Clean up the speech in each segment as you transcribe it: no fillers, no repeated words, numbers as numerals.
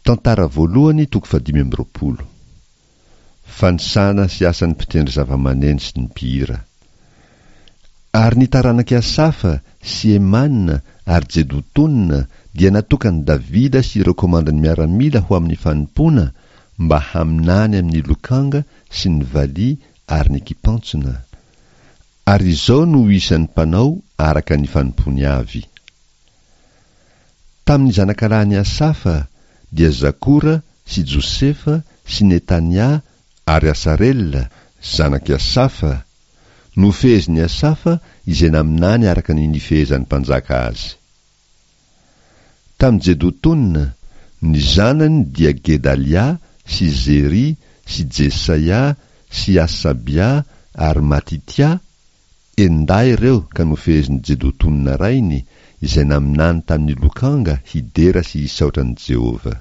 Tantara voalohany 520. Fanisana sy asan'ny mpitendry zava-maneno sy ny mpihira. Ary ny taranaka Asafa sy Emanina ary Jedotonina dia natokany Davida sy ireo komandany miaramila ho amin'ny fanompoana mba haminany amin'ny lokanga sy ny vali ary ny kipantsona. Ary izao no isan'ny mpanao araka ny fanompony avy. Tamin'ny zanakarahany Asafa dia Zakora sy Josefa sy Netania ary Asarela zanaky Asafa. Nofehezin'ny Asafa izay naminany araka ny nifehezan'ny mpanjaka azy. Tamin'ny Jedotonina, ny zanany dia Gedalia sy Zeri sy Jesaia sy Asabia ary Matitia. Enday ireo ka nofehezin'ny Jedotonina rainy izay naminany tamin'ny lokanga hidera sy hisaotran'i Jehova.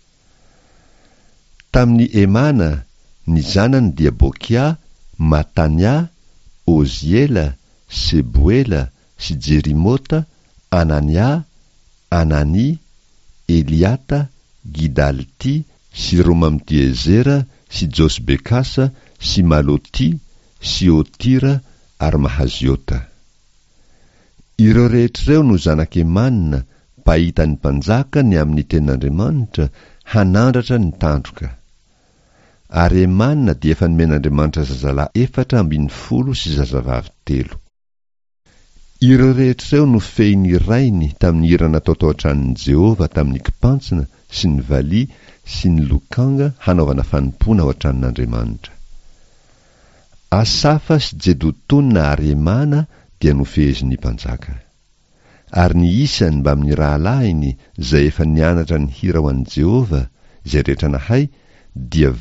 Tamin'ny Emana, ny zanany dia Bokia, Matania, Oziela, Seboela sy Jerimota, Anania, Anani, Eliata, Gidalti sy Romamtiezera sy Josbekasa sy Maloti sy Otira ary Mahaziota. Ireo rehetr'ireo no zanak'Emanina, pahitan'ny mpanjaka ny amin'ny ten'Andriamanitra hanandratra ny tandroka. Ary Emanina dia efa nomen'Andriamanitra zazalahy 410 sy zazavavy 3. Ireo rehetr'ireo no fehiny rainy tamin'ny hira natao tao an-tranon'i Jehova tamin'ny kipantsina sy ny vali sy ny lokanga hanaovana fanompoana ao an-tranon'Andriamanitra. Asafa sy Jedotonina ary Emana dia nofehezin'ny mpanjaka. Ary ny isany mba amin'ny rahalahiny izay efa nianatra ny hira ho an'i Jehova izay rehetra nahay dia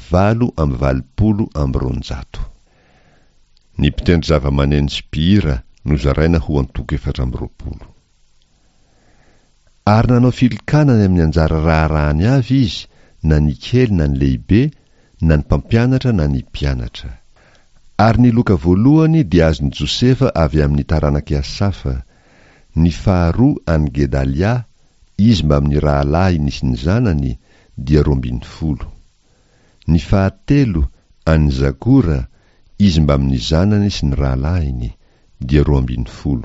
820. Ny mpitendry zava-maneno sy mpihira nozaraina ho antoko 420. Ary nanao filikanana amin'ny anjara raharahany avy izy, na ny kely na ny lehibe, na ny mpampianatra na ny mpianatra. Ary ny loka voalohany dia azon'i Josefa avy amin'ny taranaka Asafa, ny faharoa any Gedalia, izy mba amin'ny rahalahy nisy ny zanany dia 20. Ny fahatelo any Zakora, izy mba amin'ny zanany sy ny rahalahiny dia 20.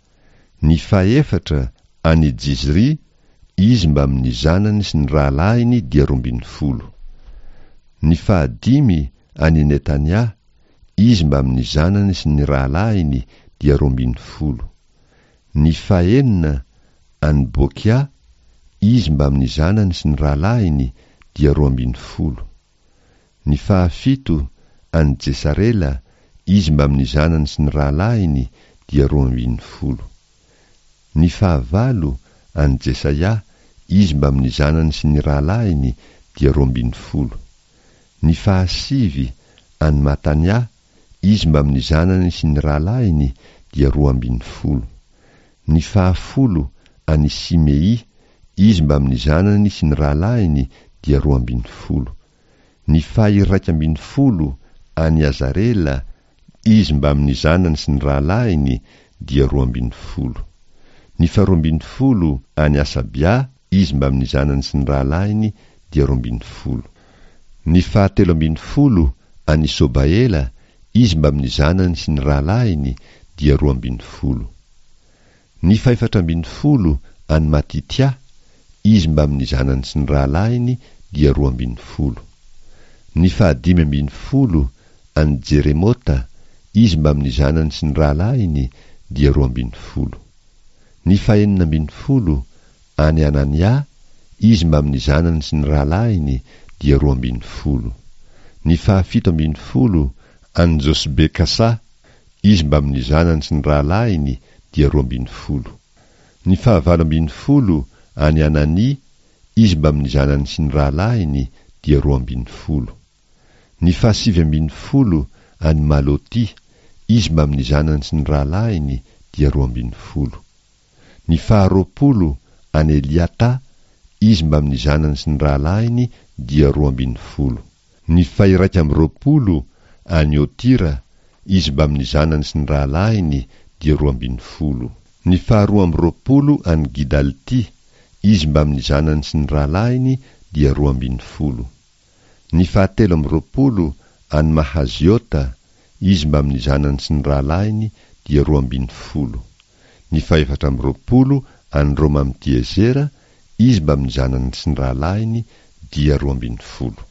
Ny fahaefatra any Jizri, izy mba amin'ny zanany sy ny rahalahiny dia 20. Ny fahadimy any Netania, izy mba amin'ny zanany sy ny rahalahiny dia 20. Ny fahenina any Bokia, izy mba amin'ny zanany sy ny rahalahiny dia 20. Ny fahafito any Jesarela, izy mba amin'ny zanany sy ny rahalahiny dia 20. Ny fahavalo any Jesaia, izy mba amin'ny zanany sy ny rahalahiny dia 20. Ny fahasivy any Matania, izy mba amin'ny zanany sy ny rahalahiny dia 20. Ny fahafolo any Simei, izy mba amin'ny zanany sy ny rahalahiny dia 20. Ny faha-12 any Azarela, izy mba amin'ny zanany sy ny rahalahiny dia 20. Ny faha-12 any Asabia, izy mba amin'ny zanany sy ny rahalahiny dia 20. Ny faha-13 any Sobaela, izy mba amin'ny zanany sy ny rahalahiny dia 20. Ny faha-14 any Matitia, izy mba amin'ny zanany sy ny rahalahiny dia 20. Ny faha-15 any Jeremota, izy mba amin'ny zanany sy ny rahalahiny dia 20. Ny faha-16 any Anania, izy mba amin'ny zanany sy ny rahalahiny dia 20. Ny faha-17 any Josbekasa, izy mba amin'ny zanany sy ny rahalahiny dia 20. Ny faha-18 any Anani, izy mba amin'ny zanany sy ny rahalahiny dia 20. Ny faha-19 any Maloti, izy mba amin'ny zanany sy ny rahalahiny dia 20. Ny faha-20 any Eliata, izy mba amin'ny zanany sy ny rahalahiny dia 20. Ny faha-20 any Otira, izy mba amin'ny zanany sy ny rahalahiny dia 20. Ny faha-20 any Gidalti, izy mba amin'ny zanany sy ny rahalahiny dia 12. Ny 17 any Mahaziota, izy mba amin'ny zanany sy ny rahalahiny dia 12. Ny 14 any Roma Diezera, izy mba amin'ny zanany sy ny rahalahiny dia 12.